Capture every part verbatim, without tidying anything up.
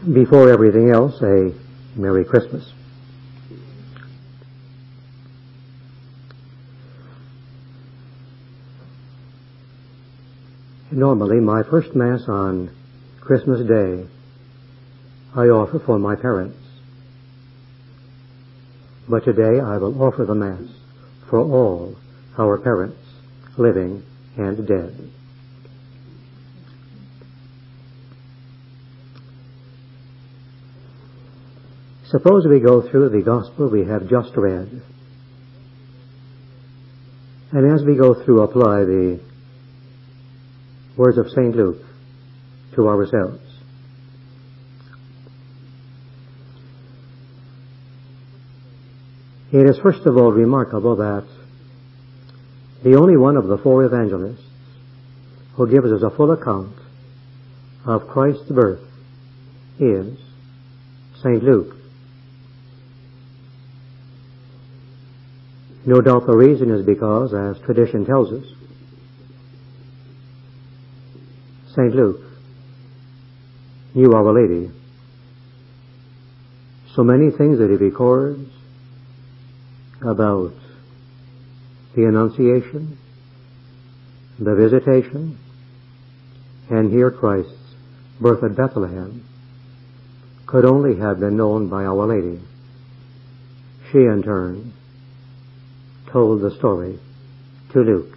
before everything else, a Merry Christmas. Normally, my first Mass on Christmas Day I offer for my parents. But today I will offer the Mass for all our parents, living and dead. Suppose we go through the Gospel we have just read, and as we go through apply the words of Saint Luke to ourselves. It is first of all remarkable that the only one of the four evangelists who gives us a full account of Christ's birth is Saint Luke. No doubt the reason is because, as tradition tells us, Saint Luke knew Our Lady. So many things that he records about the Annunciation, the Visitation, and here Christ's birth at Bethlehem could only have been known by Our Lady. She, in turn, told the story to Luke.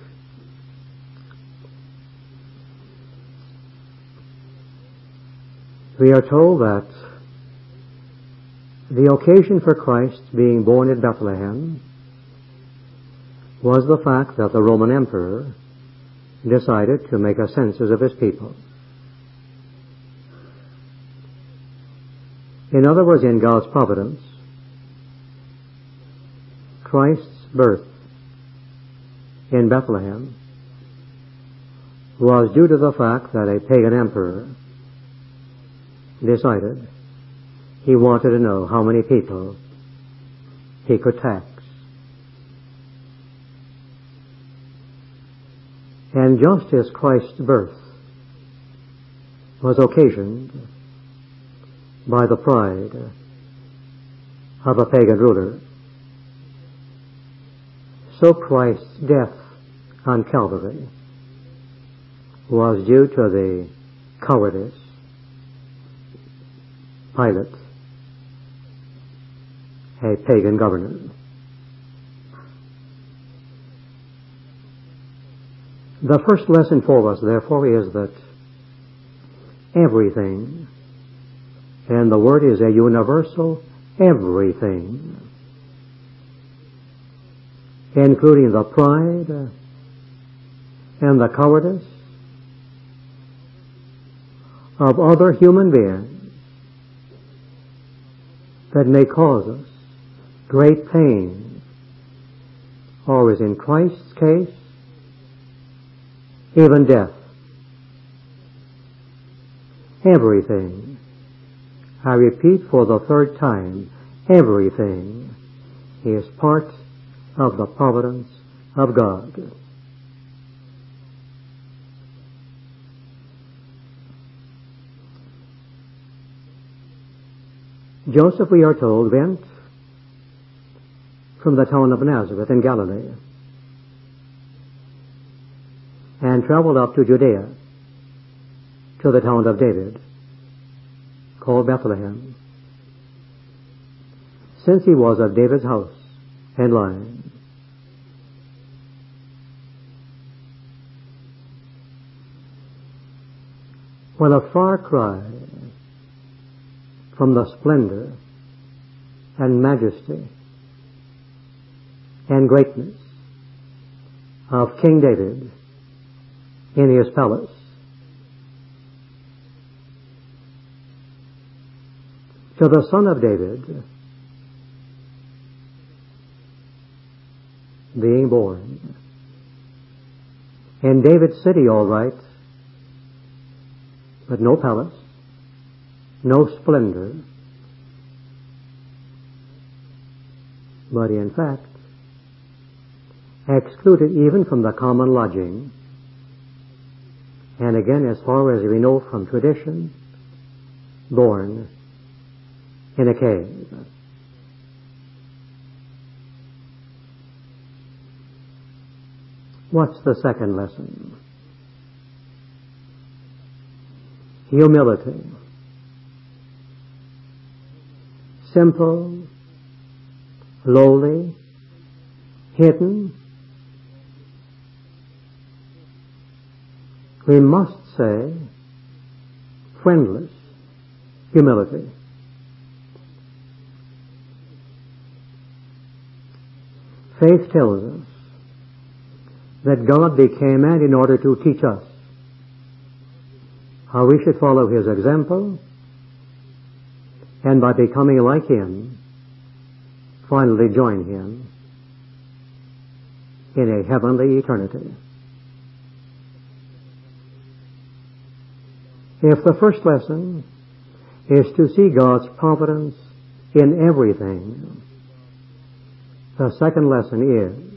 We are told that the occasion for Christ being born at Bethlehem was the fact that the Roman Emperor decided to make a census of his people. In other words, in God's providence, Christ's birth in Bethlehem was due to the fact that a pagan emperor decided he wanted to know how many people he could tax. And just as Christ's birth was occasioned by the pride of a pagan ruler, so Christ's death on Calvary was due to the cowardice Pilate, a pagan governor. The first lesson for us, therefore, is that everything, and the word is a universal everything, including the pride and the cowardice of other human beings that may cause us great pain, or as in Christ's case, even death. Everything, I repeat for the third time, everything is part of the providence of God. Joseph, we are told, went from the town of Nazareth in Galilee and traveled up to Judea to the town of David called Bethlehem, since he was of David's house and line. Well, a far cry from the splendor and majesty and greatness of King David in his palace to the Son of David being born in David's city, all right, but no palace, no splendor, but in fact excluded even from the common lodging, and again, as far as we know from tradition, born in a cave. What's the second lesson? Humility. Simple, lowly, hidden. We must say friendless humility. Faith tells us that God became man in order to teach us how we should follow His example, and by becoming like Him, finally join Him in a heavenly eternity. If the first lesson is to see God's providence in everything, the second lesson is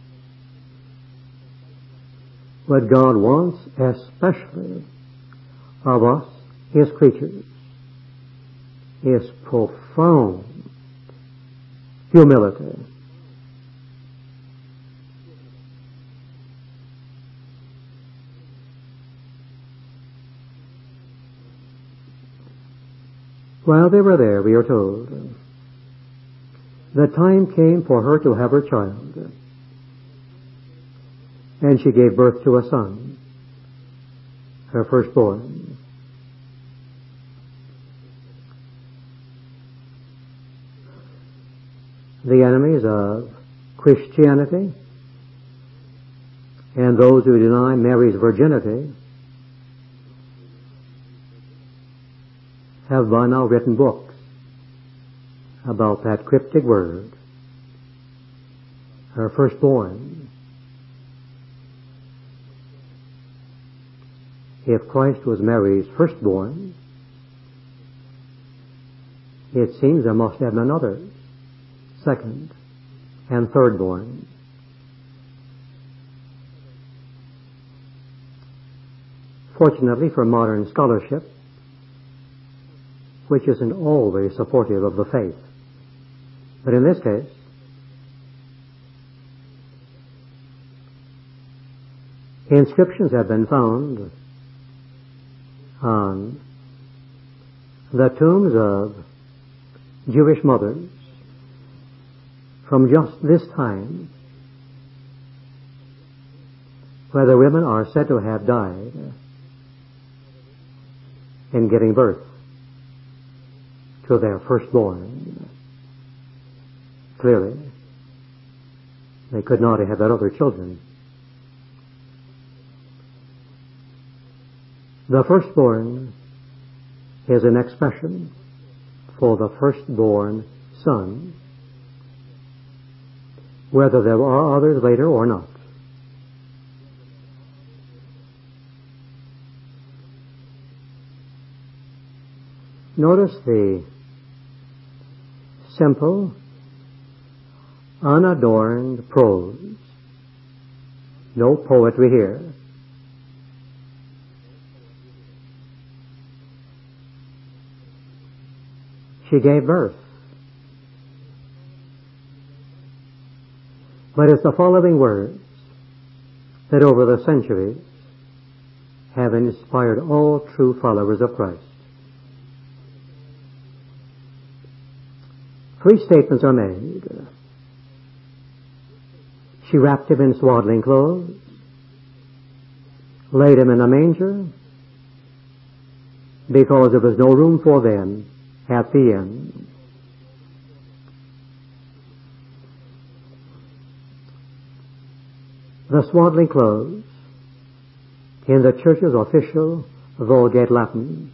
what God wants especially of us, His creatures, is profound humility. While they were there, we are told, the time came for her to have her child, and she gave birth to a son, her firstborn. The enemies of Christianity and those who deny Mary's virginity have by now written books about that cryptic word, her firstborn. If Christ was Mary's firstborn, it seems there must have been others, second and thirdborn. Fortunately for modern scholarship, which isn't always supportive of the faith, but in this case, inscriptions have been found on the tombs of Jewish mothers from just this time, where the women are said to have died in giving birth to their firstborn. Clearly, they could not have had other children. The firstborn is an expression for the firstborn son, whether there are others later or not. Notice the simple, unadorned prose. No poetry here. She gave birth. But it's the following words that over the centuries have inspired all true followers of Christ. Three statements are made. She wrapped him in swaddling clothes, laid him in a manger, because there was no room for them at the inn. The swaddling clothes, in the Church's official Vulgate Latin,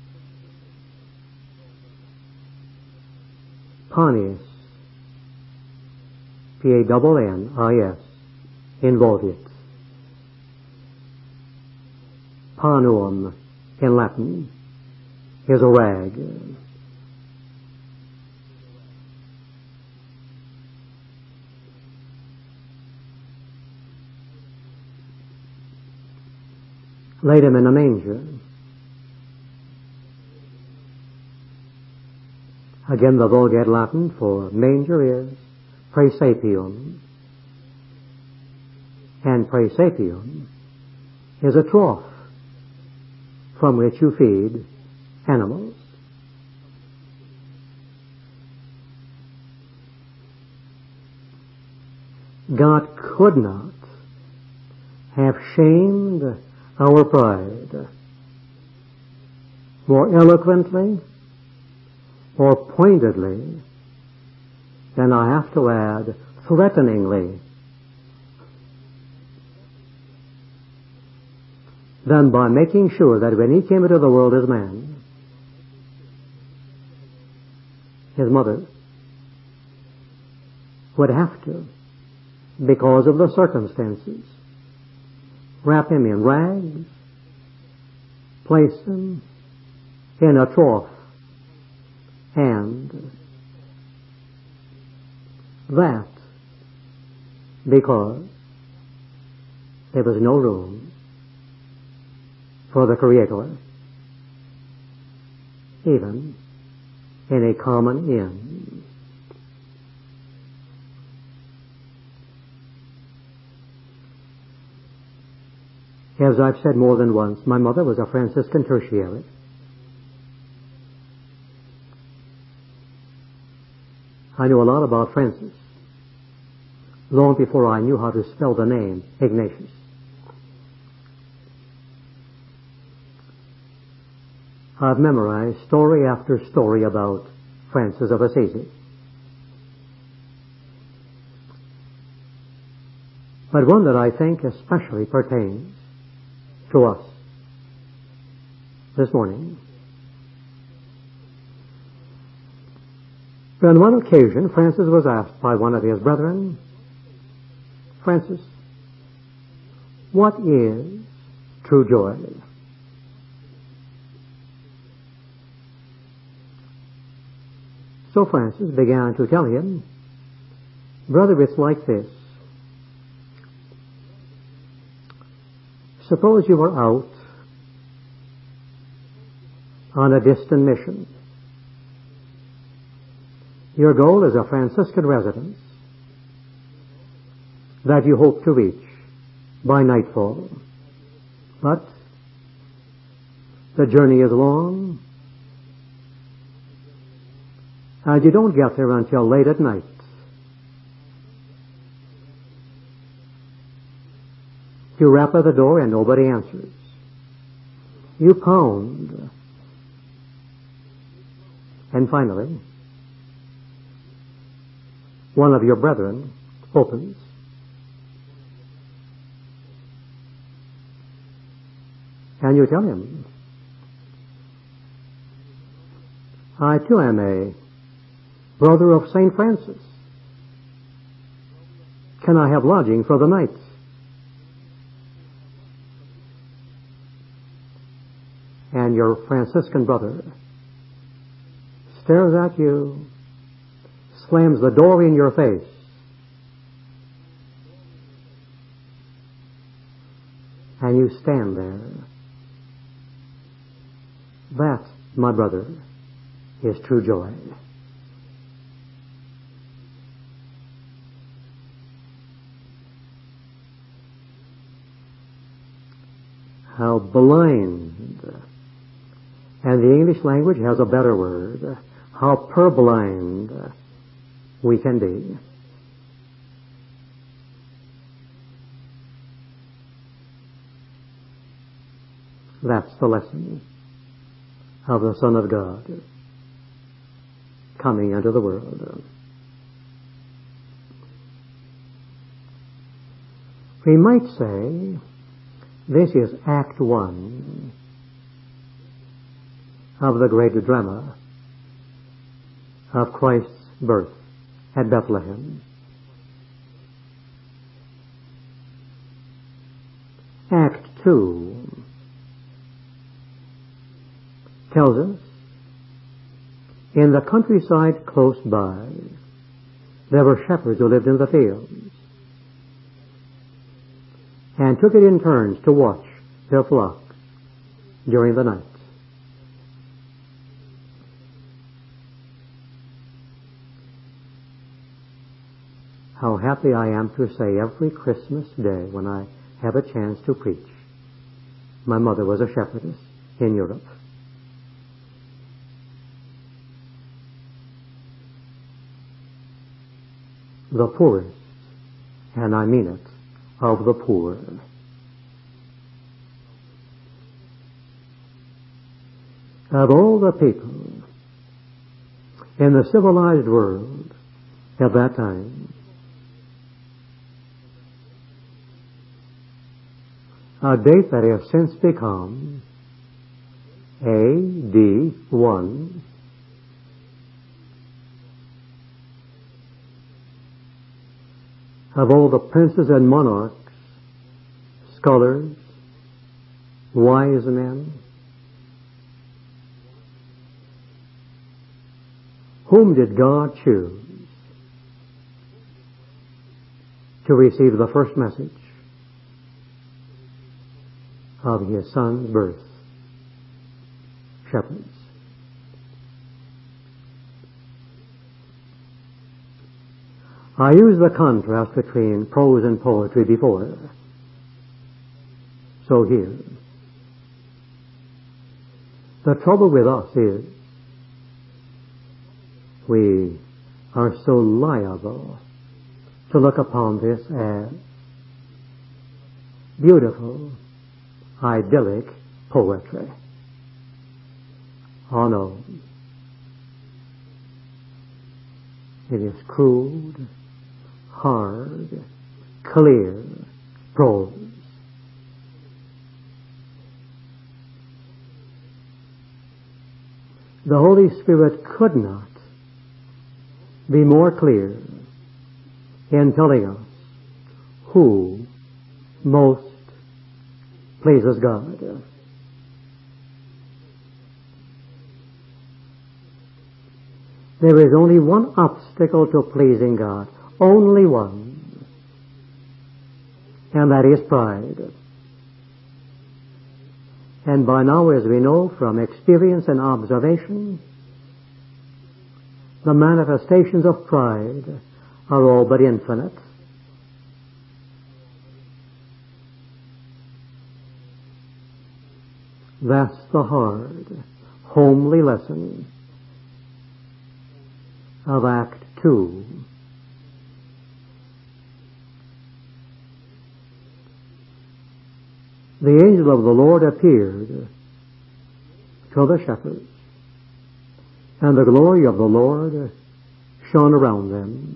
Panius, P A N N I S, in Vulgate. Panuum, in Latin, is a rag. Laid him in a manger. Again, the Vulgate Latin for manger is praesapium. And praesapium is a trough from which you feed animals. God could not have shamed our pride more eloquently or pointedly than, I have to add, threateningly, than by making sure that when he came into the world as man, his mother would have to, because of the circumstances, wrap him in rags, place him in a trough, and that because there was no room for the Creator, even in a common inn. As I've said more than once, my mother was a Franciscan tertiary. I knew a lot about Francis long before I knew how to spell the name Ignatius. I've memorized story after story about Francis of Assisi. But one that I think especially pertains to us this morning. On one occasion, Francis was asked by one of his brethren, Francis, what is true joy? So Francis began to tell him, brother, it's like this. Suppose you were out on a distant mission. Your goal is a Franciscan residence that you hope to reach by nightfall. But the journey is long, and you don't get there until late at night. You rap at the door and nobody answers. You pound. And finally, one of your brethren opens. And you tell him, I too am a brother of Saint Francis. Can I have lodging for the night? And your Franciscan brother stares at you, slams the door in your face, and you stand there. That, my brother, is true joy. How blind, and the English language has a better word, how purblind we can be. That's the lesson of the Son of God coming into the world. We might say this is Act One of the great drama of Christ's birth at Bethlehem. Act Two tells us in the countryside close by there were shepherds who lived in the fields and took it in turns to watch their flocks during the night. how happy I am to say every Christmas day when I have a chance to preach. My mother was a shepherdess in Europe. The poorest, and I mean it, of the poor. Of all the people in the civilized world at that time, a date that has since become A D one, of all the princes and monarchs, scholars, wise men, whom did God choose to receive the first message of His Son's birth? Shepherds. I used the contrast between prose and poetry before. So here, the trouble with us is we are so liable to look upon this as beautiful, idyllic poetry. Oh no. It is crude, hard, clear prose. The Holy Spirit could not be more clear in telling us who most pleases God. There is only one obstacle to pleasing God, only one, and that is pride. And by now, as we know from experience and observation, the manifestations of pride are all but infinite. That's the hard, homely lesson of Act Two. The angel of the Lord appeared to the shepherds, and the glory of the Lord shone around them.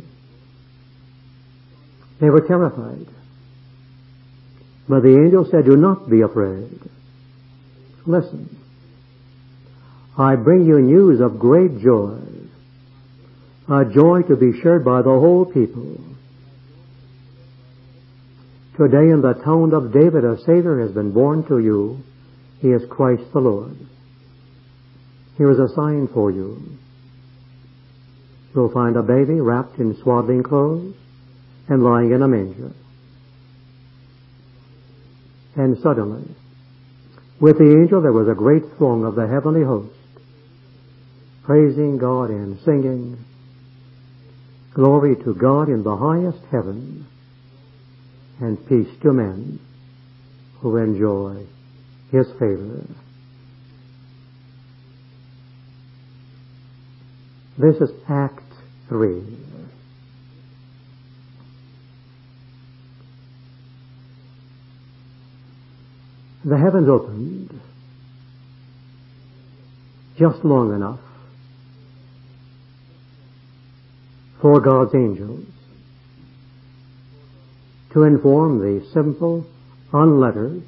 They were terrified. But the angel said, "Do not be afraid. Listen, I bring you news of great joy, a joy to be shared by the whole people. Today in the town of David a Savior has been born to you. He is Christ the Lord. Here is a sign for you. You'll find a baby wrapped in swaddling clothes and lying in a manger." And suddenly, with the angel there was a great throng of the heavenly host, praising God and singing, "Glory to God in the highest heaven, and peace to men who enjoy His favor." This is Act Three. The heavens opened just long enough for God's angels to inform the simple, unlettered,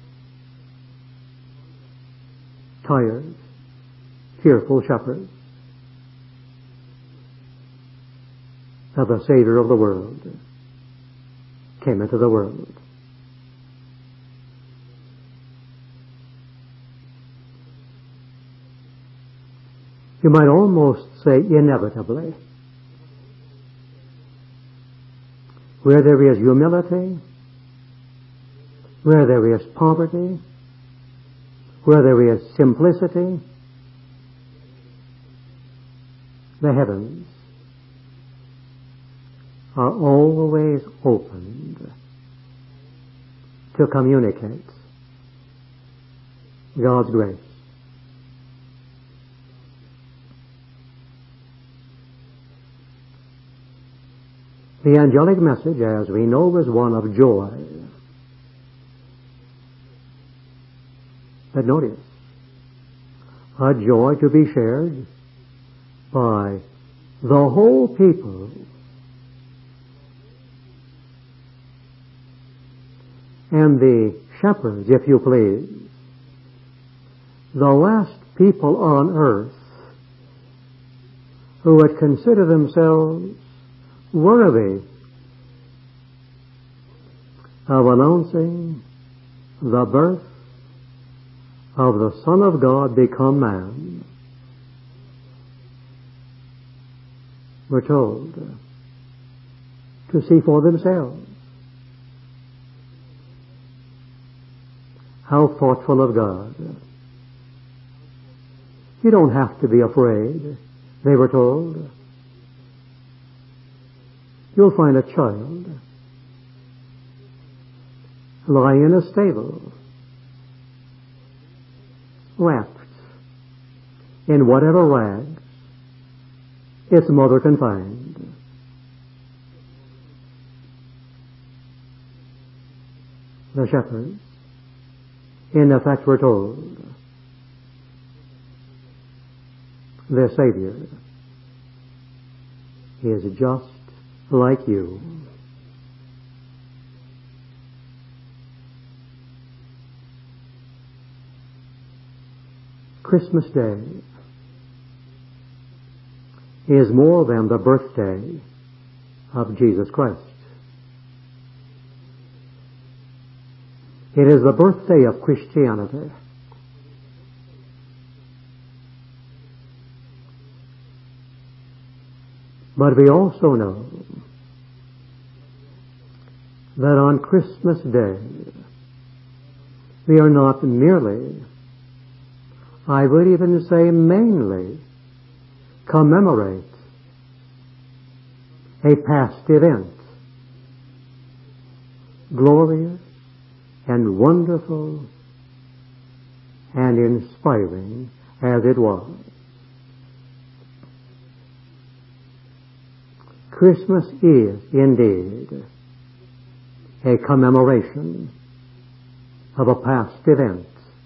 tired, fearful shepherds that the Savior of the world came into the world. You might almost say inevitably. Where there is humility, where there is poverty, where there is simplicity, the heavens are always opened to communicate God's grace. The angelic message, as we know, was one of joy. But notice, a joy to be shared by the whole people. And the shepherds, if you please, the last people on earth who would consider themselves worthy of announcing the birth of the Son of God become man, were told to see for themselves. How thoughtful of God. You don't have to be afraid, they were told. You'll find a child lying in a stable, wrapped in whatever rags its mother can find. The shepherds, in effect, were told, their Savior is just like you. Christmas Day is more than the birthday of Jesus Christ. It is the birthday of Christianity. But we also know that on Christmas Day we are not merely, I would even say mainly, commemorate a past event, glorious and wonderful and inspiring as it was. Christmas is indeed a commemoration of a past event,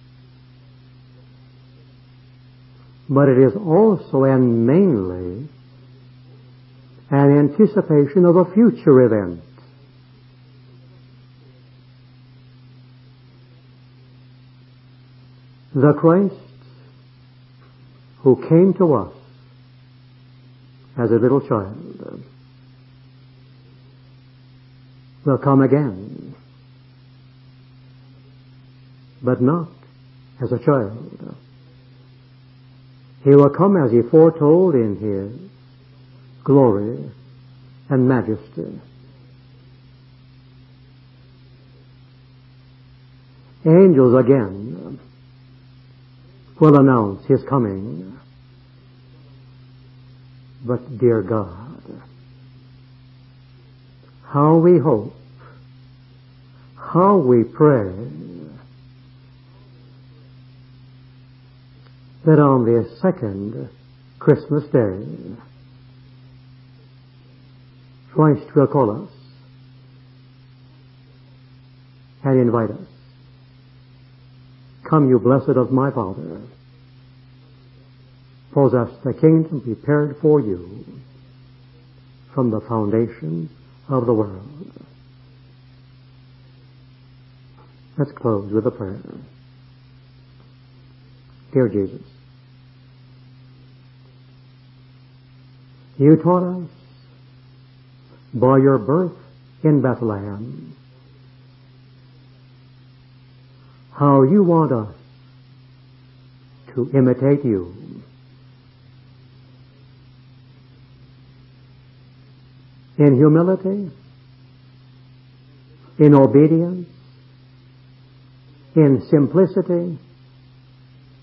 but it is also and mainly an anticipation of a future event. The Christ who came to us as a little child will come again, but not as a child. He will come as he foretold in his glory and majesty. Angels again will announce his coming. But dear God, how we hope, how we pray that on this second Christmas Day, Christ will call us and invite us. Come, you blessed of my Father, possess the kingdom prepared for you from the foundation of the world. Let's close with a prayer. Dear Jesus, you taught us by your birth in Bethlehem how you want us to imitate you. In humility, in obedience, in simplicity,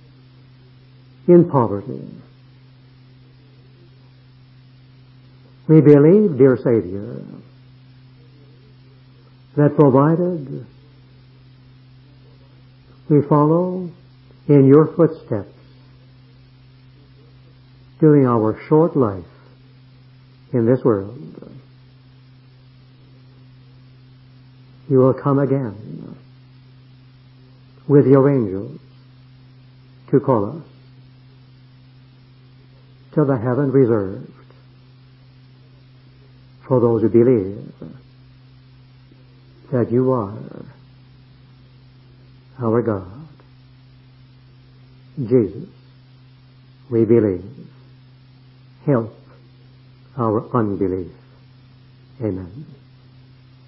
in poverty. We believe, dear Savior, that provided we follow in your footsteps during our short life in this world, you will come again with your angels to call us to the heaven reserved for those who believe that you are our God. Jesus, we believe. Help our unbelief. Amen.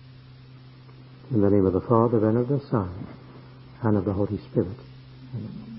In the name of the Father, and of the Son, and of the Holy Spirit. Amen.